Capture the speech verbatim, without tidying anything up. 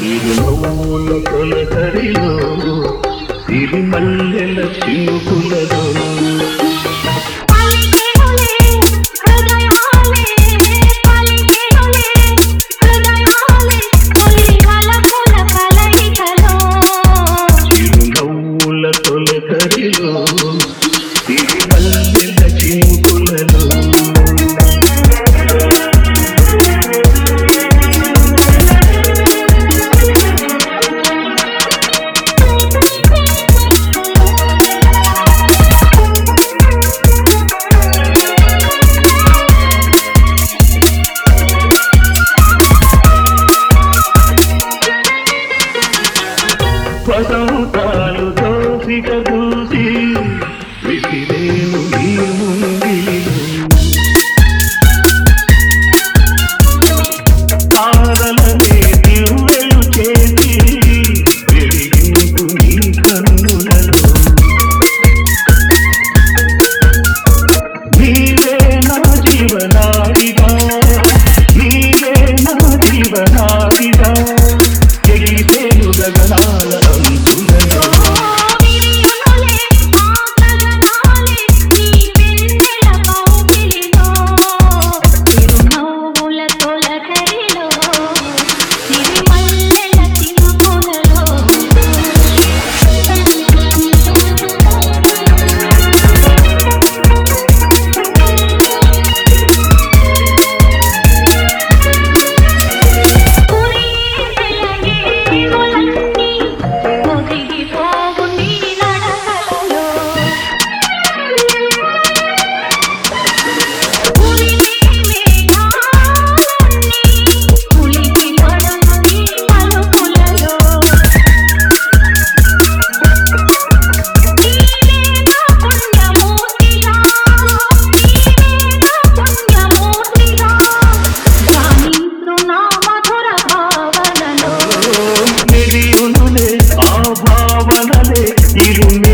ఇరునవ్వుల తొలకరిలో సిరిమల్లెల చినుకులలో చిరునవ్వుల తొలకరిలో సిరిమల్లెల చినుకులలో వసంతాలు దోసిక దూసి విసిరేను ఈ ముంగిలిలో తారలనే దివ్వెలు చేసి వెలిగింపు నీ కన్నులలో నీవే నా జీవనాడిగా నీవే నా జీవనాడిగా ఎగిరితేను గగనాల అంతులలో భావనలే ఇరు